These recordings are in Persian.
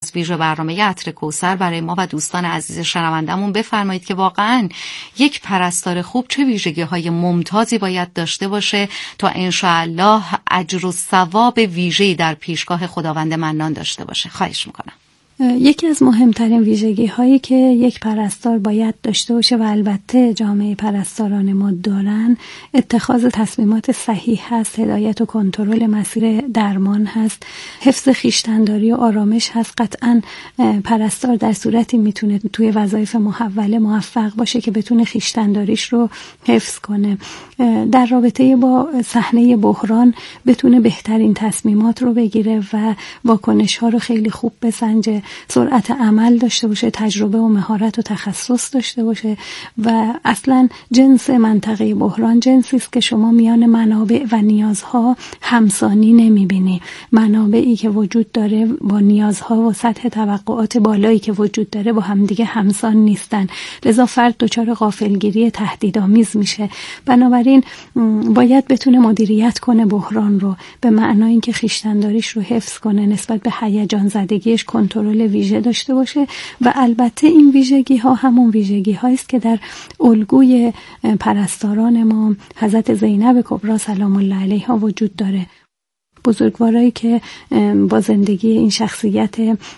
از ویژه برنامه عطر کوثر برای ما و دوستان عزیز شنوندمون بفرمایید که واقعاً یک پرستار خوب چه ویژگی‌های ممتازی باید داشته باشه تا انشاءالله اجر و ثواب ویژه‌ای در پیشگاه خداوند منان داشته باشه. خواهش میکنم. یکی از مهمترین ویژگی هایی که یک پرستار باید داشته باشه و البته جامعه پرستاران ما دارن، اتخاذ تصمیمات صحیح هست، هدایت و کنترل مسیر درمان هست، حفظ خویشتن‌داری و آرامش هست. قطعاً پرستار در صورتی میتونه توی وظایف محوله موفق باشه که بتونه خویشتن‌داریش رو حفظ کنه، در رابطه با صحنه بحران بتونه بهترین تصمیمات رو بگیره و واکنش ها رو خیلی خوب بسنجه، سرعت عمل داشته باشه، تجربه و مهارت و تخصص داشته باشه و اصلا جنس منطقه بحران جنسی است که شما میان منابع و نیازها همسانی نمیبینی. منابعی که وجود داره با نیازها و سطح توقعات بالایی که وجود داره با همدیگه همسان نیستن، لذا فرد دچار غافلگیری تهدیدآمیز میشه. بنابراین باید بتونه مدیریت کنه بحران رو، به معنای اینکه خویشتن‌داریش رو حفظ کنه، نسبت به هیجان زدگیش کنترل ویژه داشته باشه و البته این ویژگی ها همون ویژگی هایی است که در الگوی پرستاران ما حضرت زینب کبری سلام الله علیها وجود داره. بزرگوارایی که با زندگی این شخصیت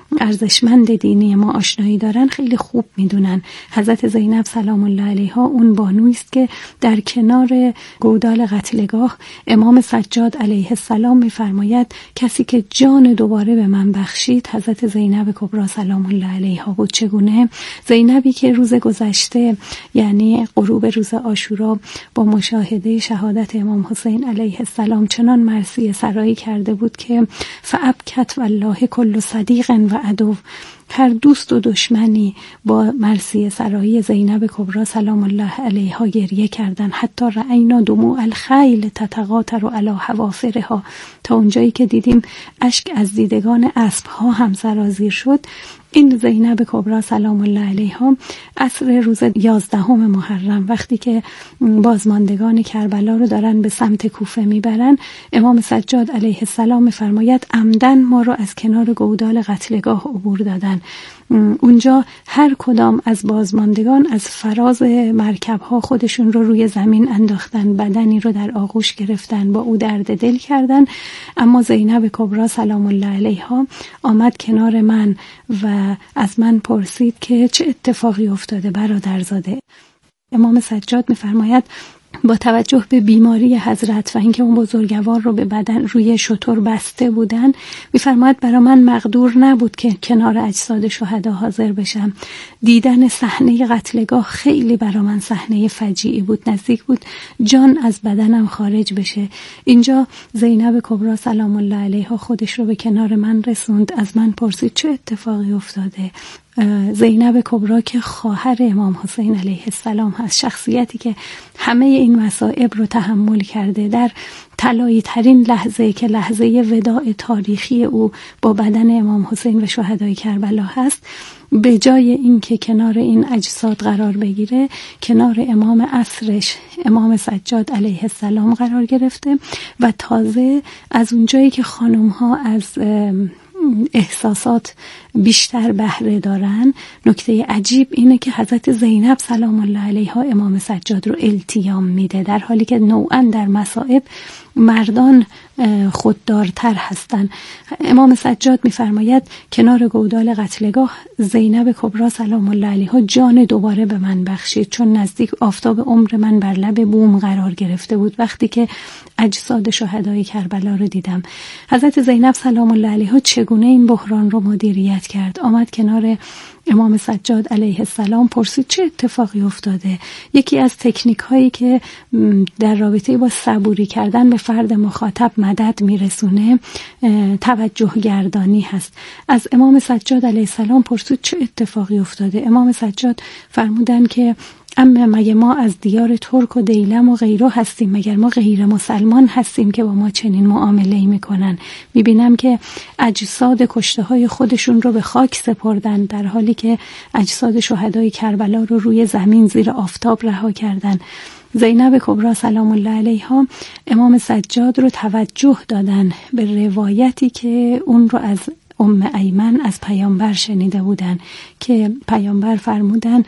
ارزشمند دینی ما آشنایی دارن خیلی خوب میدونن حضرت زینب سلام الله علیها اون بانویی است که در کنار گودال قتلگاه امام سجاد علیه السلام میفرماید کسی که جان دوباره به من بخشید حضرت زینب کبری سلام الله علیها بود. چگونه؟ زینبی که روز گذشته یعنی غروب روز عاشورا با مشاهده شهادت امام حسین علیه السلام چنان مرثیه سرایی کرده بود که فابکت والله کل صدیق و عدو، هر دوست و دشمنی با مرثیه سرایی زینب کبری سلام الله علیها گریه کردن. حتی رأینا دموع الخیل تتقاطر علی حوافرها، تا اونجایی که دیدیم اشک از دیدگان اسبها هم سرازیر شد. این زینب کبری سلام الله علیها عصر روز 11 محرم وقتی که بازماندگان کربلا رو دارن به سمت کوفه میبرن، امام سجاد علیه السلام میفرماید عمدن ما رو از کنار گودال قتلگاه عبور دادن. اونجا هر کدام از بازماندگان از فراز مرکب‌ها خودشون رو روی زمین انداختن، بدنی رو در آغوش گرفتن، با او درد دل کردن. اما زینب کبری سلام الله علیها آمد کنار من و از من پرسید که چه اتفاقی افتاده برادرزاده. امام سجاد می‌فرماید با توجه به بیماری حضرت و اینکه اون بزرگوار رو به بدن روی شتر بسته بودن، می‌فرماید برای من مقدور نبود که کنار اجساد شهدا حاضر بشم. دیدن صحنه قتلگاه خیلی برای من صحنه فجیعی بود، نزدیک بود جان از بدنم خارج بشه. اینجا زینب کبری سلام الله علیها خودش رو به کنار من رسوند، از من پرسید چه اتفاقی افتاده. زینب کبری که خواهر امام حسین علیه السلام هست، شخصیتی که همه این مصائب رو تحمل کرده، در طلایی ترین لحظه که لحظه وداع تاریخی او با بدن امام حسین و شهدای کربلا هست، به جای اینکه کنار این اجساد قرار بگیره کنار امام عصرش امام سجاد علیه السلام قرار گرفته و تازه از اونجایی که خانم ها از احساسات بیشتر بهره دارن، نکته عجیب اینه که حضرت زینب سلام الله علیها امام سجاد رو التیام میده، در حالی که نوعا در مصائب مردان خوددارتر هستن. امام سجاد میفرماید کنار گودال قتلگاه زینب کبری سلام الله علیها جان دوباره به من بخشید، چون نزدیک آفتاب عمر من بر لب بوم قرار گرفته بود وقتی که اجساد شهدای کربلا رو دیدم. حضرت زینب سلام الله علیها چگونه این بحران رو مدیریت کرد؟ آمد کنار امام سجاد علیه السلام پرسید چه اتفاقی افتاده. یکی از تکنیک هایی که در رابطه با صبوری کردن به فرد مخاطب مدد میرسونه توجه گردانی هست. از امام سجاد علیه السلام پرسید چه اتفاقی افتاده. امام سجاد فرمودن که اما مگه ما از دیار ترک و دیلم و غیره هستیم؟ مگر ما غیر مسلمان هستیم که با ما چنین معامله‌ای میکنن؟ میبینم که اجساد کشته های خودشون رو به خاک سپردن، در حالی که اجساد شهدای کربلا رو روی زمین زیر آفتاب رها کردن. زینب کبری سلام الله علیها امام سجاد رو توجه دادن به روایتی که اون رو از ایمن از پیامبر شنیده بودن که پیامبر فرمودن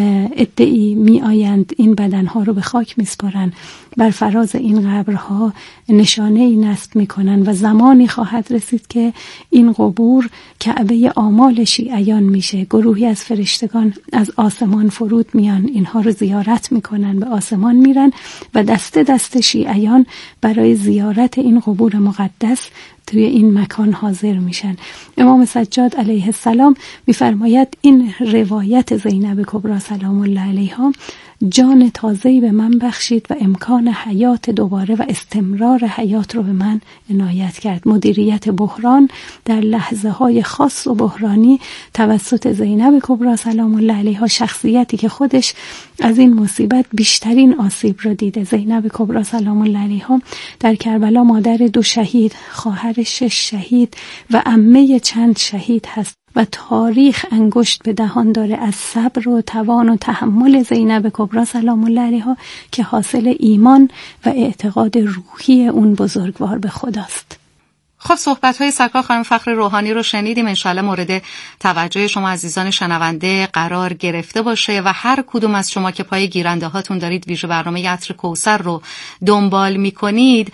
عده‌ای می آیند این بدنها رو به خاک میسپارن، بر فراز این قبرها نشانه ای نصب میکنن و زمانی خواهد رسید که این قبور کعبه آمال شیعیان میشه. گروهی از فرشتگان از آسمان فرود میان، اینها رو زیارت میکنن، به آسمان میرن و دسته دسته شیعیان برای زیارت این قبور مقدس توی این مکان حاضر میشن. امام سجاد علیه السلام میفرماید این روایت زینب کبری سلام الله علیها جان تازه‌ای به من بخشید و امکان حیات دوباره و استمرار حیات رو به من عنایت کرد. مدیریت بحران در لحظه های خاص و بحرانی توسط زینب کبری سلام الله علیها، شخصیتی که خودش از این مصیبت بیشترین آسیب را دیده. زینب کبری سلام الله علیها در کربلا مادر 2 شهید، خواهر 6 شهید و عمه چند شهید هست و تاریخ انگشت به دهان داره از صبر و توان و تحمل زینب کبری سلام الله علیها که حاصل ایمان و اعتقاد روحی اون بزرگوار به خداست. خب صحبت‌های سرکار خانم فخر روحانی رو شنیدیم. انشالله مورد توجه شما عزیزان شنونده قرار گرفته باشه و هر کدوم از شما که پای گیرنده هاتون دارید ویژه برنامه عطر کوثر رو دنبال می‌کنید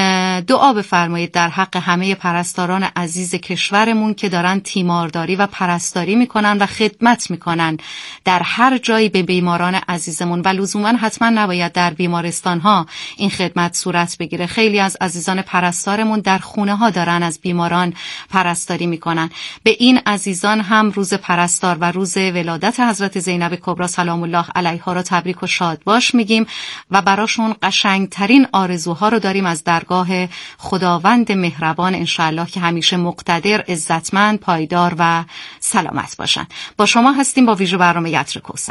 دعا بفرمایید در حق همه پرستاران عزیز کشورمون که دارن تیمارداری و پرستاری میکنن و خدمت میکنن در هر جایی به بیماران عزیزمون و لزوما حتما نباید در بیمارستان ها این خدمت صورت بگیره. خیلی از عزیزان پرستارمون در خونه ها دارن از بیماران پرستاری میکنن. به این عزیزان هم روز پرستار و روز ولادت حضرت زینب کبری سلام الله علیها را تبریک و شاد باش میگیم و براشون قشنگترین آرزوها رو داریم از درگاه خداوند مهربان انشاءالله که همیشه مقتدر، عزتمند، پایدار و سلامت باشن. با شما هستیم با ویژه برنامه عطر کوثر.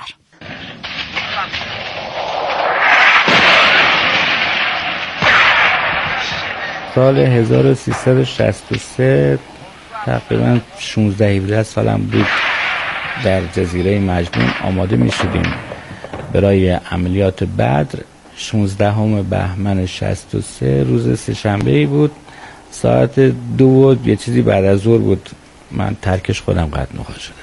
سال 1363 تقریبا 16-17 سالم بود، در جزیره مجنون آماده می شدیم برای عملیات بدر. 16 بهمن 63 روز سه‌شنبه‌ای بود، ساعت 2 یه چیزی بعد از ظهر بود. من ترکش خودم قد نخواهد شدم.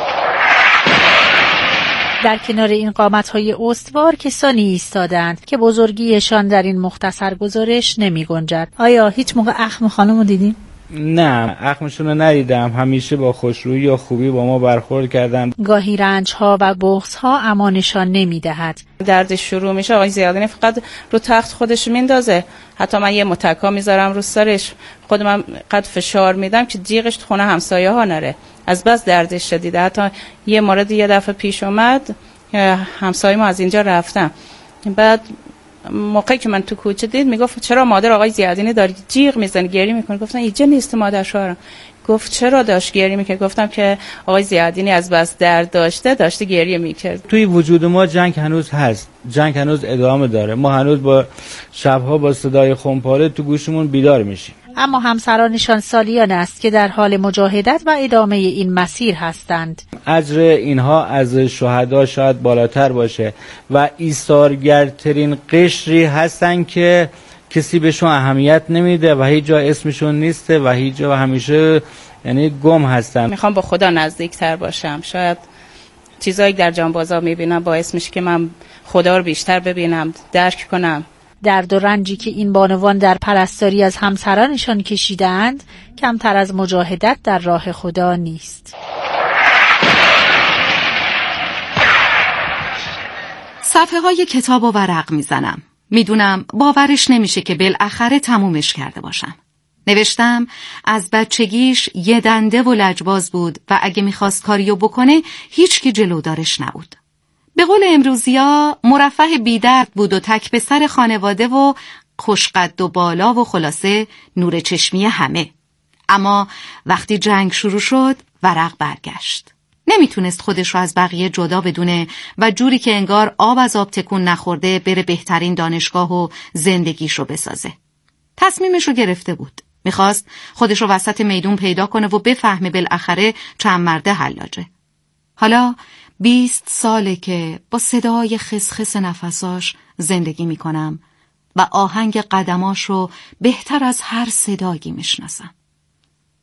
در کنار این قامت‌های استوار کسانی ایستادند که بزرگیشان در این مختصر گزارش نمی گنجد. آیا هیچ موقع اخم خانم رو دیدین؟ نه، اخمشون رو ندیدم. همیشه با خوشرویی و خوبی با ما برخورد کردن. گاهی رنج‌ها و بغض‌ها امانشان نمی‌دهد. درد شروع میشه آقای زیادینی فقط رو تخت خودش میندازه، حتی من یه متکا میذارم رو سرش، خودم قد فشار میدم که جیغش تو خونه همسایه ها نره، از بس دردش شدیده. حتی یه مورد یه دفعه پیش اومد، همسایه ما از اینجا رفتم، بعد موقعی که من تو کوچه دید میگفت چرا مادر آقای زیادینی داری جیغ میزنی گریه میکنه؟ گفتم اینجا نیست مادر شوهرم. گفت چرا داشت گریه میکرد؟ گفتم که آقای زیادینی از بس درد داشته گریه میکرد. توی وجود ما جنگ هنوز هست، جنگ هنوز ادامه داره. ما هنوز با شبها با صدای خمپاره تو گوشمون بیدار میشیم. اما همسرانشان سالیان است که در حال مجاهدت و ادامه این مسیر هستند. اجر اینها از شهدا شاید بالاتر باشه و ایثارگرترین قشری هستن که کسی بهشون اهمیت نمیده و هیچ جا اسمشون نیسته و هیچ جا همیشه یعنی گم هستن. میخوام با خدا نزدیکتر باشم، شاید چیزایی در جانبازا میبینم باعث میشه که من خدا رو بیشتر ببینم، درک کنم. درد و رنجی که این بانوان در پرستاری از همسرانشان کشیدند کمتر از مجاهدت در راه خدا نیست. صفحه های کتاب و ورق میزنم. میدونم باورش نمیشه که بالاخره تمومش کرده باشم. نوشتم از بچگیش یه دنده و لجباز بود و اگه میخواست کاریو بکنه هیچ کی جلودارش نبود. به قول امروزیا مرفه بیدرد بود و تک به سر خانواده و خوشقد و بالا و خلاصه نور چشمی همه. اما وقتی جنگ شروع شد ورق برگشت. نمیتونست خودش رو از بقیه جدا بدونه و جوری که انگار آب از آب تکون نخورده بره بهترین دانشگاه و زندگیش رو بسازه. تصمیمش رو گرفته بود. میخواست خودش رو وسط میدون پیدا کنه و بفهمه بالاخره چند مرده حلاجه. حالا 20 ساله که با صدای خسخس نفساش زندگی میکنم و آهنگ قدماش رو بهتر از هر صدایی میشناسم.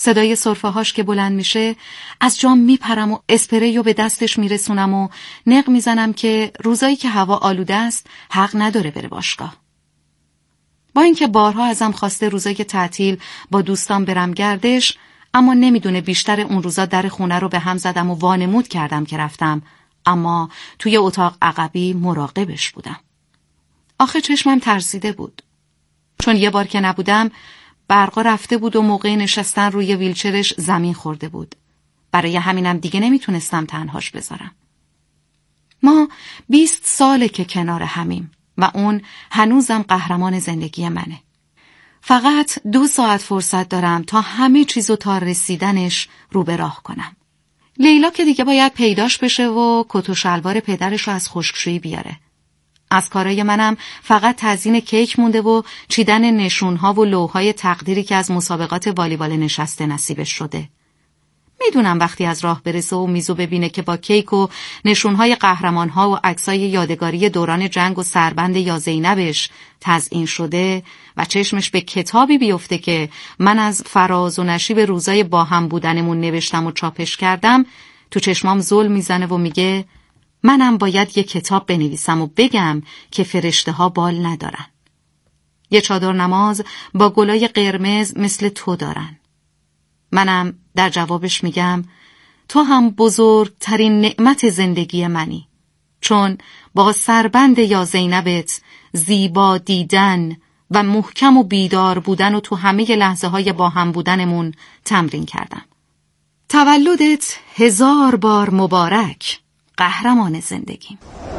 صدای سرفه‌هاش که بلند میشه از جام میپرم و اسپریو به دستش میرسونم و نق میزنم که روزایی که هوا آلوده است حق نداره بره باشگاه. با اینکه بارها ازم خواسته روزایی که تعطیل با دوستان برم گردش، اما نمیدونه بیشتر اون روزا در خونه رو به هم زدم و وانمود کردم که رفتم، اما توی اتاق عقبی مراقبش بودم. آخه چشمم ترسیده بود. چون یه بار که نبودم برقا رفته بود و موقع نشستن روی ویلچرش زمین خورده بود. برای همینم دیگه نمیتونستم تنهاش بذارم. ما 20 ساله که کنار همیم و اون هنوزم قهرمان زندگی منه. فقط 2 ساعت فرصت دارم تا همه چیزو تا رسیدنش رو به راه کنم. لیلا که دیگه باید پیداش بشه و کت و شلوار پدرش رو از خشکشویی بیاره. از کارای منم فقط تزیین کیک مونده و چیدن نشونها و لوحای تقدیری که از مسابقات والیبال نشسته نصیبش شده. میدونم وقتی از راه برسه و میزو ببینه که با کیک و نشونهای قهرمانها و عکسای یادگاری دوران جنگ و سربند یا زینبش تزیین شده و چشمش به کتابی بیفته که من از فراز و نشیب روزای با هم بودنمون نوشتم و چاپش کردم، تو چشمام زل میزنه و میگه منم باید یه کتاب بنویسم و بگم که فرشته ها بال ندارن. یه چادر نماز با گلای قرمز مثل تو دارن. منم در جوابش میگم تو هم بزرگترین نعمت زندگی منی، چون با سربند یا زینبت زیبا دیدن و محکم و بیدار بودن و تو همه لحظه های با هم بودنمون تمرین کردم. تولدت 1000 بار مبارک، قهرمان زندگیم.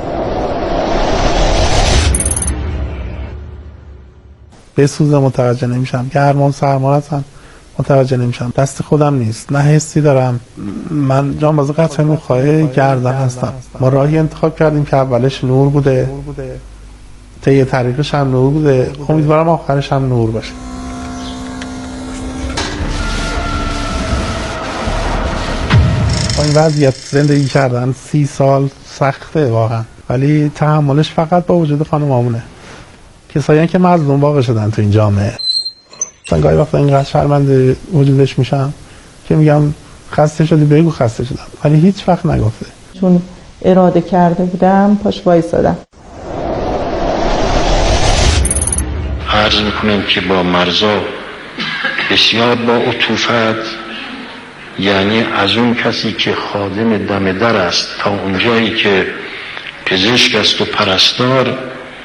به سوزه متوجه نمیشم، گرما سرما هستن متوجه نمیشم، دست خودم نیست، نه حسی دارم. من جانباز قطع نورخواه گردن هستم. ما راهی انتخاب کردیم که اولش نور بوده، طی طریقش هم نور بوده، امیدوارم آخرش هم نور باشه. با این وضعیت زندگی کردن 30 سال سخته واقعا، ولی تحملش فقط با وجود خانمامونه، کسایی که مظلوم واقع شدن تو این جامعه. من گاهی وقتا اینقدر شرمنده وجودش میشم که میگم خسته شدی بگو خسته شدم، ولی هیچ وقت نگفته. چون اراده کرده بودم پاش وایسادم. عرض میکنم که با مرزا بسیار با عطوفت، یعنی از اون کسی که خادم دم در است تا اونجایی که پزشک است و پرستار،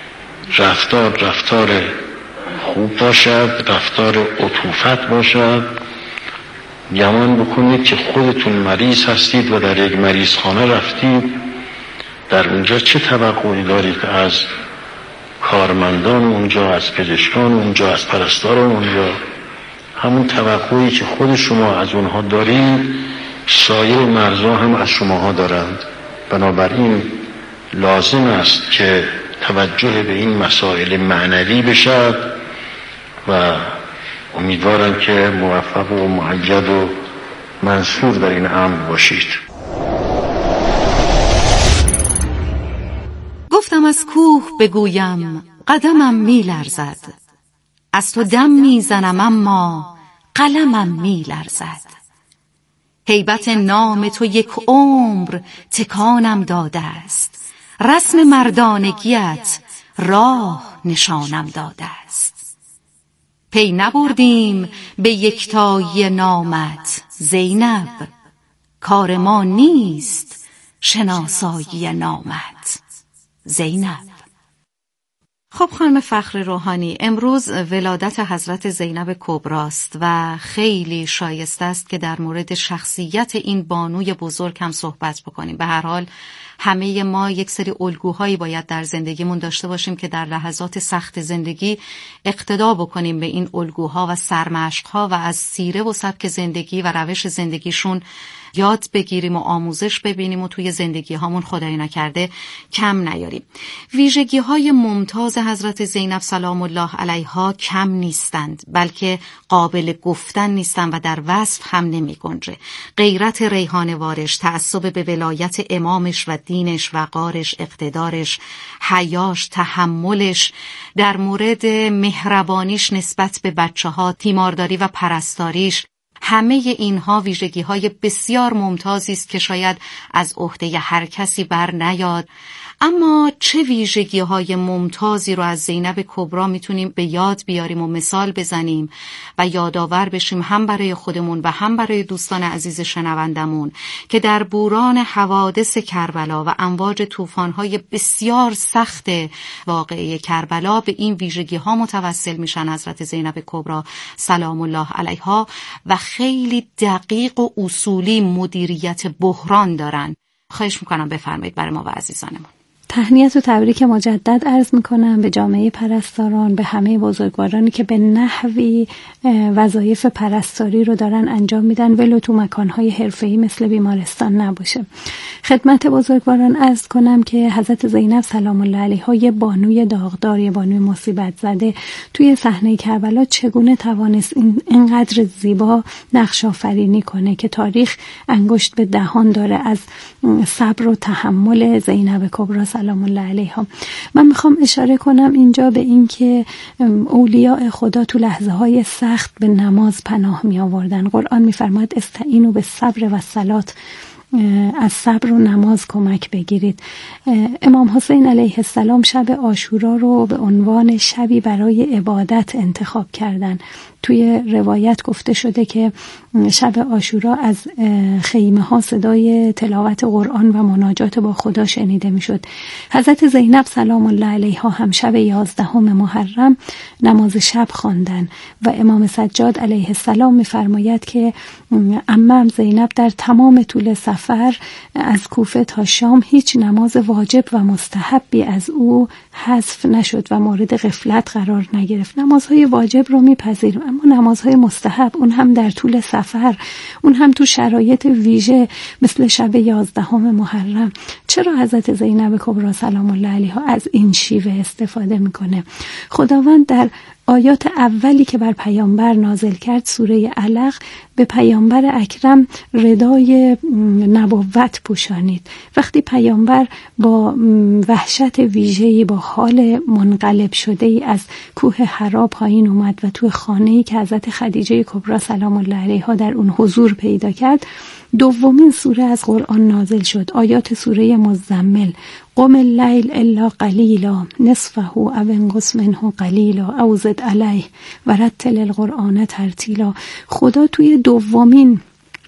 رفتار خوب باشد، رفتار عطوفت باشد. گمان بکنید که خودتون مریض هستید و در یک مریضخانه رفتید، در اونجا چه توقعی دارید از کارمندان اونجا، از پزشکان اونجا، از پرستاران اونجا؟ همون توقعی که خود شما از اونها دارید سایر مرزا هم از شماها دارند. بنابراین لازم است که توجه به این مسائل معنوی بشد و امیدوارم که موفق و مؤید و منصور در این امر باشید. گفتم از کوه بگویم قدمم می لرزد، از تو دم می زنم اما قلمم می لرزد. هیبت نام تو یک عمر تکانم داده است، رسم مردانگیت راه نشانم داده است. پی نبردیم به یکتایی نامت زینب، کار ما نیست شناسایی نامت زینب. خب خانم فخر روحانی، امروز ولادت حضرت زینب کبراست و خیلی شایسته است که در مورد شخصیت این بانوی بزرگ هم صحبت بکنیم. به هر حال همه ما یک سری الگوهایی باید در زندگیمون داشته باشیم که در لحظات سخت زندگی اقتدا بکنیم به این الگوها و سرمشقها و از سیره و سبک زندگی و روش زندگیشون یاد بگیریم و آموزش ببینیم و توی زندگی هامون خدای نکرده کم نیاریم. ویژگی های ممتاز حضرت زینب سلام الله علیها کم نیستند، بلکه قابل گفتن نیستند و در وصف هم نمی گنجه. غیرت ریحانه وارش، تعصب به ولایت امامش و دینش، وقارش، اقتدارش، حیاش، تحملش، در مورد مهربانیش نسبت به بچه ها، تیمارداری و پرستاریش، همه اینها ویژگی‌های بسیار ممتازی است که شاید از عهده هر کسی بر نیاد. اما چه ویژگی‌های ممتازی رو از زینب کبری میتونیم به یاد بیاریم و مثال بزنیم و یادآور بشیم هم برای خودمون و هم برای دوستان عزیز شنوندمون که در بوران حوادث کربلا و امواج طوفان‌های بسیار سخت واقعه کربلا به این ویژگی‌ها متوسل میشن حضرت زینب کبری سلام الله علیها و خیلی دقیق و اصولی مدیریت بحران دارن. خواهش میکنم بفرمایید برای ما و عزیزانمون. تهنیت و تبریک مجدد عرض میکنم به جامعه پرستاران، به همه بزرگوارانی که به نحوی وظایف پرستاری رو دارن انجام میدن ولو تو مکانهای حرفه‌ای مثل بیمارستان نباشه. خدمت بزرگواران عرض کنم که حضرت زینب سلام الله علیها یه بانوی داغدار، یه بانوی مصیبت زده توی صحنه کربلا چگونه توانست اینقدر زیبا نقش آفرینی کنه که تاریخ انگشت به دهان داره از صبر و تحمل زینب کبری سلام الله علیها. من میخوام اشاره کنم اینجا به این که اولیاء خدا تو لحظه های سخت به نماز پناه می آوردن. قرآن میفرماید استعینوا بالصبر والصلاة، از صبر و نماز کمک بگیرید. امام حسین علیه السلام شب عاشورا رو به عنوان شبی برای عبادت انتخاب کردن. توی روایت گفته شده که شب عاشورا از خیمه ها صدای تلاوت قرآن و مناجات با خدا شنیده می شد. حضرت زینب سلام الله علیها هم شب 11 محرم نماز شب خواندن و امام سجاد علیه السلام می فرماید که عمم زینب در تمام طول سفر از کوفه تا شام هیچ نماز واجب و مستحبی از او حذف نشد و مورد غفلت قرار نگرفت. نمازهای واجب رو میپذیریم، اما نمازهای مستحب، اون هم در طول سفر، اون هم تو شرایط ویژه مثل شب 11 محرم، چرا حضرت زینب کبری سلام الله علیها از این شیوه استفاده میکنه؟ خداوند در آیات اولی که بر پیامبر نازل کرد سوره علق به پیامبر اکرم ردای نبوت پوشانید. وقتی پیامبر با وحشت ویژه‌ای، با حال منقلب شده‌ای از کوه حرا پایین اومد و تو خانه‌ای که حضرت خدیجه کبری سلام الله علیها در اون حضور پیدا کرد، دومین سوره از قرآن نازل شد، آیات سوره مزمل. قم اللیل الا قلیلا نصفه او انقص منه قلیلا او زد علیه و رتل القرآن ترتیلا. خدا توی دومین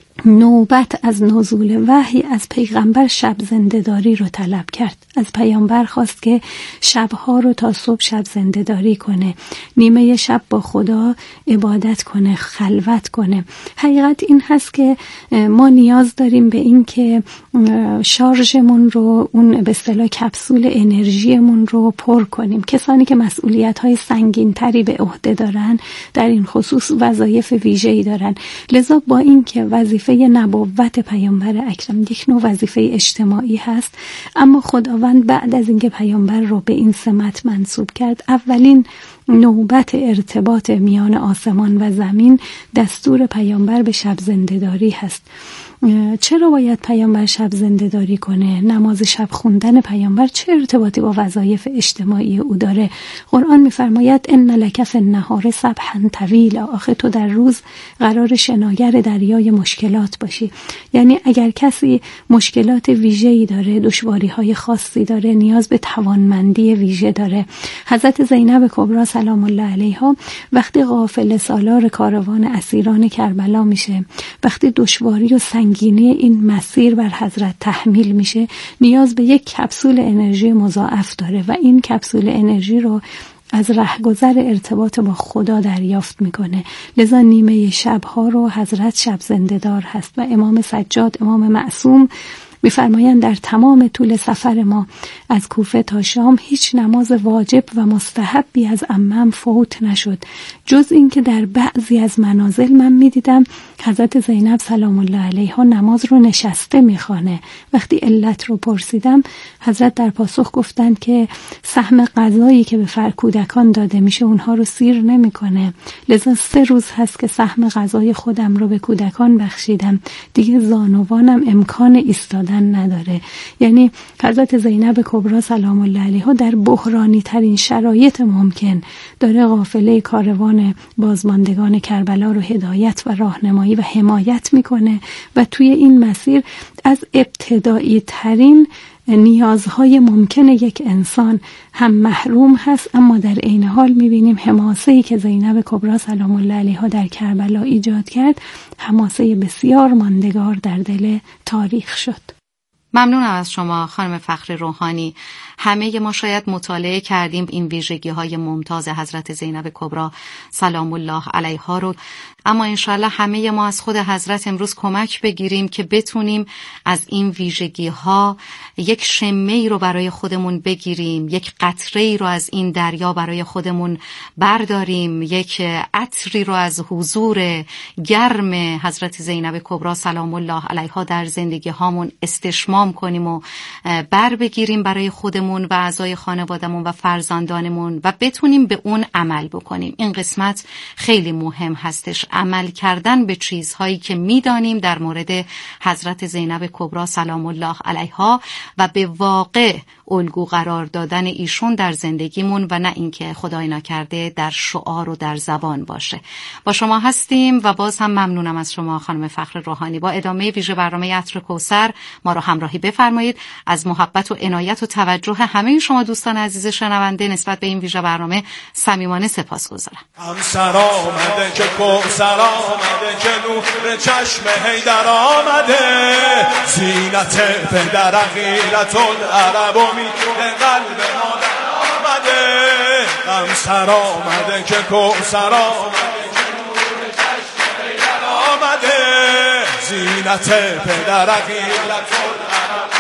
نوبت از نزول وحی از پیغمبر شب زنده‌داری رو طلب کرد. از پیامبر خواست که شبها رو تا صبح شب زنده‌داری کنه، نیمه شب با خدا عبادت کنه، خلوت کنه. حقیقت این هست که ما نیاز داریم به این که شارژمون رو، اون به اصطلاح کپسول انرژیمون رو پر کنیم. کسانی که مسئولیت‌های سنگین‌تری به عهده دارن در این خصوص وظایف ویژه‌ای دارن. لذا با این که وظیفه نبوت پیامبر اکرم یک نوع وظیفه اجتماعی هست، اما خداوند بعد از اینکه پیامبر رو به این سمت منصوب کرد، اولین نوبت ارتباط میان آسمان و زمین دستور پیامبر به شب زنده‌داری هست. چرا باید پیامبر شب زنده‌داری کنه؟ نماز شب خوندن پیامبر چه ارتباطی با وظایف اجتماعی او داره؟ قرآن می‌فرماید ان لک فی النهار سبحا طویلا. آخه تو در روز قرار شناگر دریای مشکلات باشی. یعنی اگر کسی مشکلات ویژه‌ای داره، دشواری‌های خاصی داره، نیاز به توانمندی ویژه داره. حضرت زینب کبری سلام الله علیها وقتی قافله سالار کاروان اسیران کربلا میشه، وقتی دشواری و سنگینی این مسیر بر حضرت تحمیل میشه، نیاز به یک کپسول انرژی مضاعف داره و این کپسول انرژی رو از رهگذر ارتباط با خدا دریافت میکنه. لذا نیمه شبها رو حضرت شب زنده‌دار هست و امام سجاد، امام معصوم می‌فرمایند در تمام طول سفر ما از کوفه تا شام هیچ نماز واجب و مستحبی از عمم فوت نشد، جز این که در بعضی از منازل من می‌دیدم حضرت زینب سلام الله علیها نماز رو نشسته می‌خوانه. وقتی علت رو پرسیدم، حضرت در پاسخ گفتند که سهم غذایی که به کودکان داده میشه اونها رو سیر نمی‌کنه، لذا 3 روز هست که سهم غذای خودم رو به کودکان بخشیدم، دیگه زانوانم امکان ایستادن اصلا نداره. یعنی حضرت زینب کبری سلام الله علیها در بحرانی ترین شرایط ممکن داره قافله کاروان بازماندگان کربلا رو هدایت و راهنمایی و حمایت میکنه و توی این مسیر از ابتدایی ترین نیازهای ممکن یک انسان هم محروم هست، اما در عین حال میبینیم حماسه‌ای که زینب کبری سلام الله علیها در کربلا ایجاد کرد حماسه بسیار ماندگار در دل تاریخ شد. ممنونم از شما خانم فخر روحانی. همه ما شاید مطالعه کردیم این ویژگی‌های ممتاز حضرت زینب کبری سلام الله علیها رو، اما انشالله همه ما از خود حضرت امروز کمک بگیریم که بتونیم از این ویژگی‌ها یک شمه‌ای رو برای خودمون بگیریم، یک قطره‌ای رو از این دریا برای خودمون برداریم، یک عطری رو از حضور گرم حضرت زینب کبری سلام الله علیها در زندگی هامون استشمام کنیم و بر بگیریم برای خودمون و اعضای خانوادمون و فرزندانمون و بتونیم به اون عمل بکنیم. این قسمت خیلی مهم هستش، عمل کردن به چیزهایی که میدانیم در مورد حضرت زینب کبری سلام الله علیها و به واقع الگو قرار دادن ایشون در زندگیمون و نه اینکه خدای نکرده در شعار و در زبان باشه. با شما هستیم و باز هم ممنونم از شما خانم فخر روحانی. با ادامه ویژه برنامه عطر کوثر ما رو همراهی بفرمایید. از محبت و عنایت و توجه همه شما دوستان عزیز شنونده نسبت به این ویژه برنامه صمیمانه سپاسگزارم. همسر آمده که کوثر آمده که نور چشم حیدر آمده، زینت پدر غیرت العرب و میتونه قلب مادر آمده. همسر آمده که کوثر آمده که نور چشم حیدر آمده، زینت پدر غیرت العرب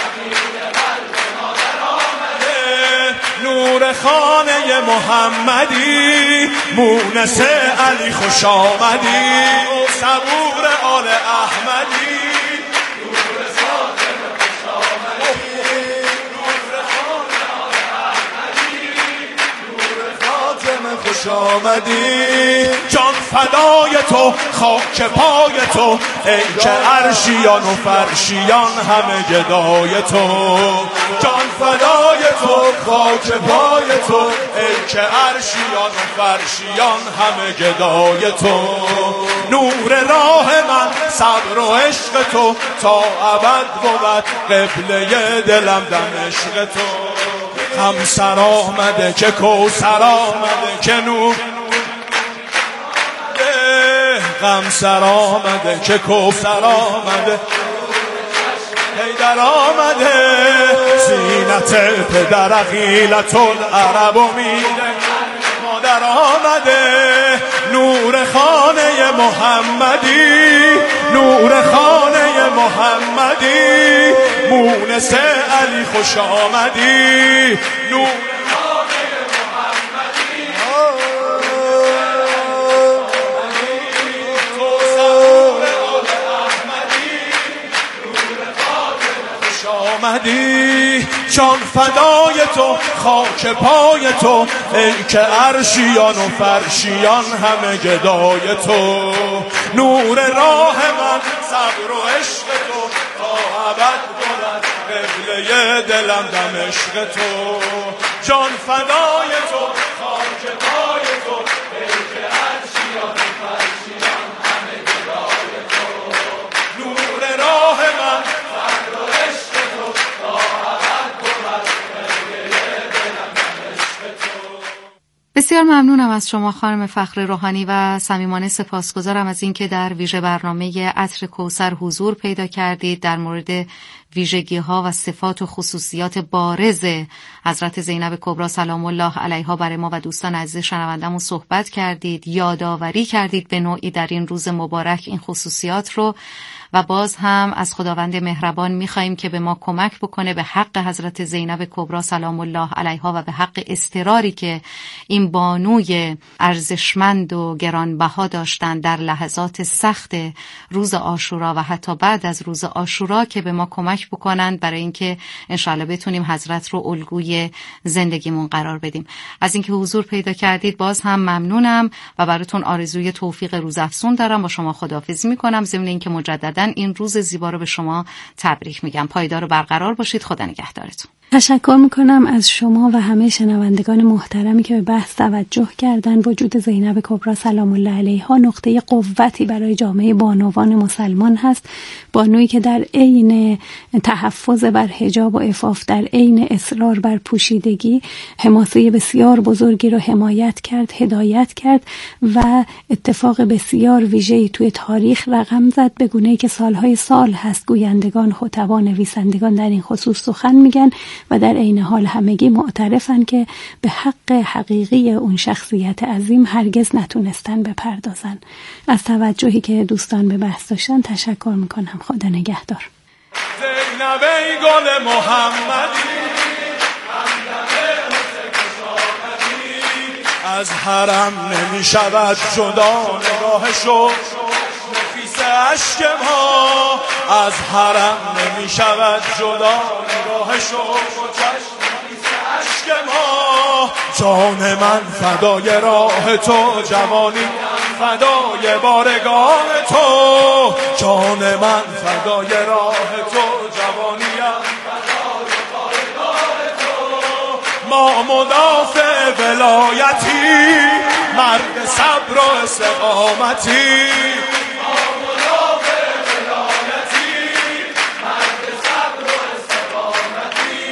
نور خانه محمدی، مونس علی خوش آمدی، صبور آل احمدی، نور خانه خوش آمدی، نور خانه آل احمدی، نور خاتم خوش آمدی. جان فدای تو خاک پای تو، ای که عرشیان و فرشیان همه گدای تو. جان فدای تو خاک پای تو، ای که عرشیان و فرشیان همه گدای تو. نور راه من صبر و عشق تو، تا ابد بود قبله دلم دمشق تو. همسر آمده که کوثر آمده که نور، غمسر آمده که کوثر آمده، حیدر آمده، زینت پدر غیلت العرب و میره مادر آمده. نور خانه محمدی، نور خانه محمدی، مونس علی خوش آمدی، نور آمدی. جان فدای تو خاک پای تو، ای که عرشیان و فرشیان همه گدای تو. نور راه من صبر و عشق تو، تا ابد بود قبله دلم دمشق تو. جان فدای تو خاک پای تو، ای که عرشیان و فرشیان همه گدای تو. نور راه من صبر و عشق بسیار ممنونم از شما خانم فخر روحانی و صمیمانه سپاسگزارم از اینکه در ویژه برنامه عطر کوثر حضور پیدا کردید. در مورد ویژگی‌ها و صفات و خصوصیات بارز حضرت زینب کبری سلام الله علیها برای ما و دوستان عزیز شنوندمون صحبت کردید، یادآوری کردید به نوعی در این روز مبارک این خصوصیات رو و باز هم از خداوند مهربان می‌خوایم که به ما کمک بکنه به حق حضرت زینب کبری سلام الله علیها و به حق اضطراری که این بانوی ارزشمند و گرانبها داشتن در لحظات سخت روز عاشورا و حتی بعد از روز عاشورا که به ما کمک بکنند برای اینکه انشالله بتونیم حضرت رو الگوی زندگیمون قرار بدیم. از اینکه حضور پیدا کردید باز هم ممنونم و براتون آرزوی توفیق روزافزون دارم. با شما خداحافظی میکنم ضمن اینکه مجددا کردن این روز زیبا رو به شما تبریک میگم. پایدار و برقرار باشید. خدا نگهدارتون. تشکر میکنم از شما و همه شنوندگان محترمی که به بحث توجه کردن. وجود زینب کبری سلام الله علیها نقطه قوتی برای جامعه بانوان مسلمان هست. بانویی که در عین تحفظ بر حجاب و عفاف، در عین اصرار بر پوشیدگی، حماسه بسیار بزرگی رو حمایت کرد، هدایت کرد و اتفاق بسیار ویژه‌ای توی تاریخ رقم زد، به گونه‌ای که سالهای سال هست گویندگان، خطبا، نویسندگان در این خصوص سخن میگن و در عین حال همگی معترفن که به حق حقیقی اون شخصیت عظیم هرگز نتونستن بپردازن. از توجهی که دوستان به بحث داشتن تشکر میکنم. خدا نگهدار. زینب ای گل محمدی از حرم نمی شود جدا نگاهشو، نفیس عشق ما از حرم نمی شود جدا نگاهشو، نفیس عشق ما. جان من فدای راه تو، جوانی فدای بارگاه تو، جان من فدای راه تو، جوانیم فدای بارگاه تو. ما مدافع ولایتی، مرد صبر و استقامتی، ما مدافع ولایتی، مرد صبر و استقامتی،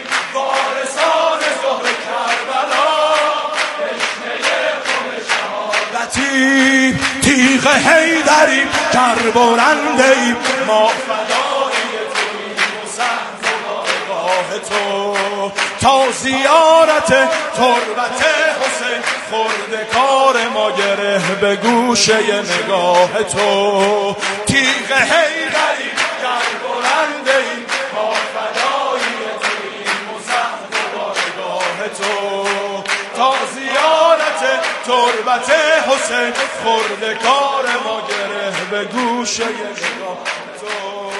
وارثان زهر کربلا، تشنه خون شهادتی. تیغ حیدری کربرنده‌ایم، ما فدای توییم و سهم بارگاه تو. تا زیارت تربت حسین خورد کار ما گره به گوشه نگاه تو. تیغ حیدری کربرنده‌ایم، ما فدای توییم و سهم بارگاه تو. تا زیارت تربت حسین خورد کار ما گره به گوشه نگاه تو.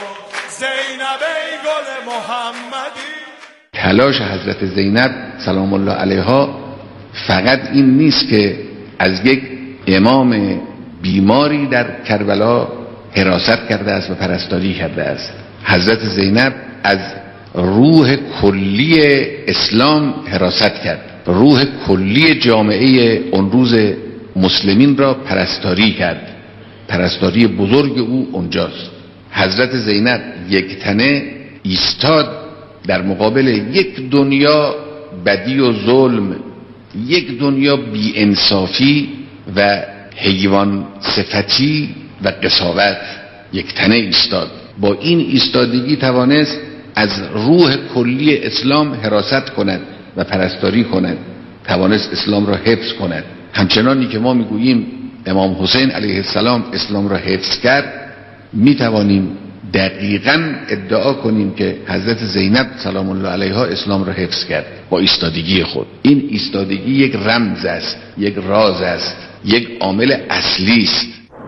زینب ای گل محمدی. تلاش حضرت زینب سلام الله علیها فقط این نیست که از یک امام بیماری در کربلا حراست کرده است و پرستاری کرده است. حضرت زینب از روح کلی اسلام حراست کرد، روح کلی جامعه اون روز مسلمین را پرستاری کرد. پرستاری بزرگ او اونجاست. حضرت زینب یک تنه ایستاد در مقابل یک دنیا بدی و ظلم، یک دنیا بی‌انصافی و حیوان صفتی و قساوت. یک تنه ایستاد. با این ایستادگی توانست از روح کلی اسلام حراست کند و پرستاری کند، توانست اسلام را حفظ کند. همچنانی که ما میگوییم امام حسین علیه السلام اسلام را حفظ کرد، میتوانیم دقیقاً ادعا کنیم که حضرت زینب سلام الله علیها اسلام را حفظ کرد با ایستادگی خود. این ایستادگی یک رمز است، یک راز است، یک عامل اصلی است.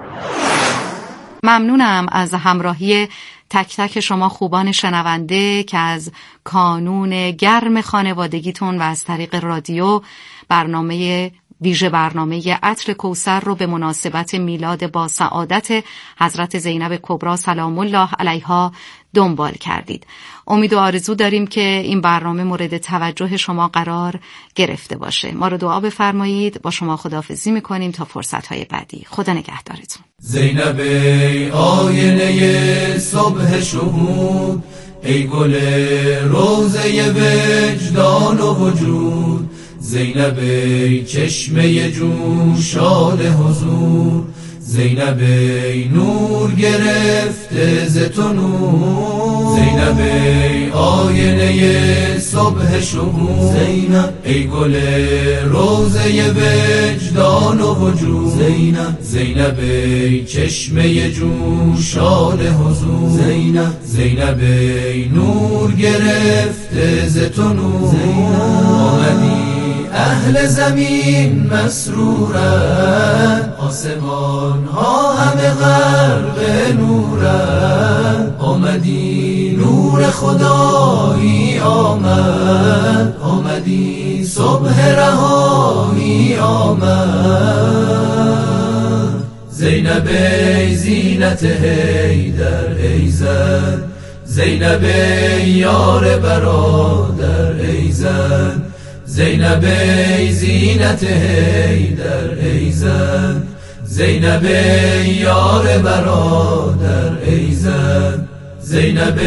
ممنونم از همراهی تک تک شما خوبان شنونده که از کانون گرم خانوادگیتون و از طریق رادیو برنامه ویژه برنامه عطر کوثر رو به مناسبت میلاد با سعادت حضرت زینب کبری سلام الله علیها دنبال کردید. امید و آرزو داریم که این برنامه مورد توجه شما قرار گرفته باشه. ما رو دعا بفرمایید. با شما خداحافظی میکنیم تا فرصت‌های بعدی. خدا نگهدارتون. زینب ای آینه صبح شهود، ای گل روزه وجدان و وجود، زینب ای چشمه جوشان حضور، زینب ای نور گرفته ز تو نور، زینب ای آینه صبح شهود، زینب ای گل روزه وجدان و وجود، زینب زینب ای چشمه جوشان حضور، زینب زینب ای نور گرفته ز تو نور، آمدی اهل زمین مسرورند، آسمان ها همه غرق نورند، آمدی نور خدایی آمد، آمدی صبح رهایی آمد، زینب ای زینت حیدر ای زن، زینب ای یار برادر ای زن، زینب ای زینت حیدر ای زن، زینب ای یار برادر ای زن، زینب